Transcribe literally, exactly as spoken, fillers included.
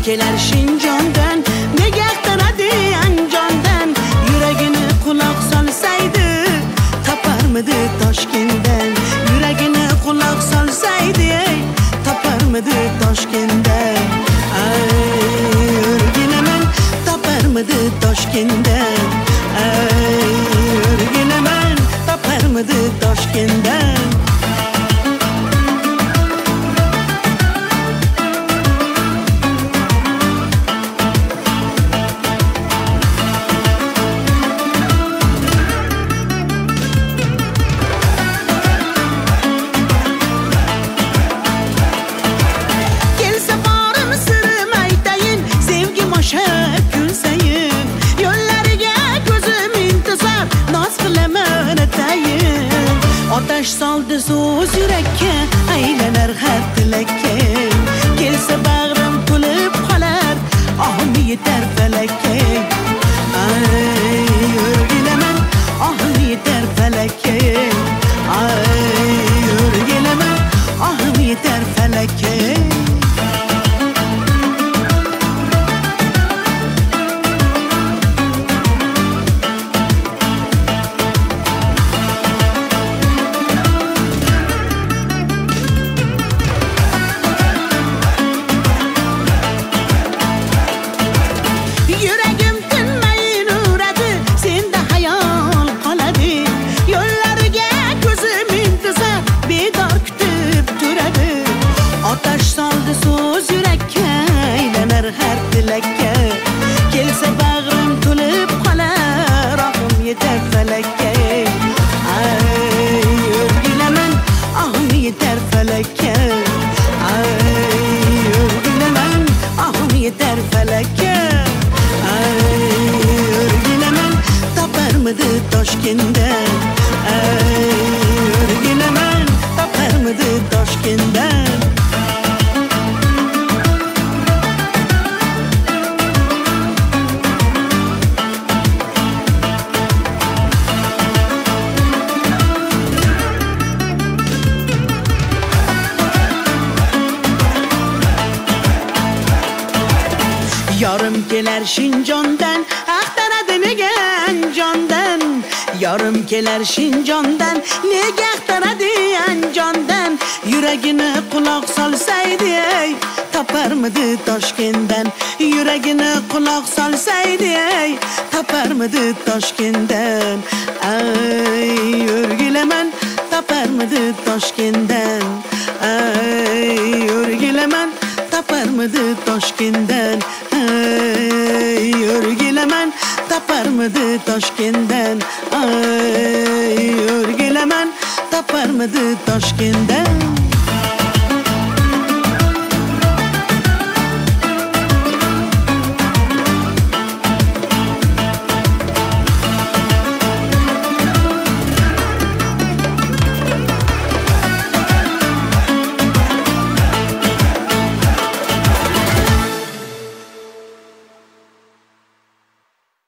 kelar Shinjondan, nega taradi Andijondan, yuragini quloq solsaydi toparmidi Toshkentdan, yuragini quloq solsaydi toparmidi Toshkentdan. Ay o'rginaman toparmidi Toshkentdan, ay o'rginaman toparmidi Toshkentdan. Otash soldi so'z yurakka, aylanar har tilakka. Kelsa bag'rim to'lib qolar, ohim yetar falakka. Ay o'rgilaman, ohim yetar falakka. Ay o'rgilaman, ohim yetar falakka. So'z yurakka, aylanar har tilakka. Kelsa bag'rim to'lib qolar, ohim yetar falakka. Ay o'rgilaman, ohim yetar falakka. Ay o'rgilaman, ohim yetar falakka. Ay o'rgilaman toparmidi Toshkentdan, ay o'rgilaman toparmidi Toshkentdan. Yorim kelar Shinjondan, axtaradi nega Andijondan. Yorim kelar Shinjondan, nega axtaradi Andijondan. Yuragini quloq solsaydi, toparmidi Toshkentdan. Yuragini quloq solsaydi, toparmidi Toshkentdan. Ay o'rgilaman toparmidi Toshkentdan. Ay o'rgilaman toparmidi Toshkentdan. Ay o'rgilaman toparmidi Toshkentdan. Ay o'rgilaman toparmidi Toshkentdan.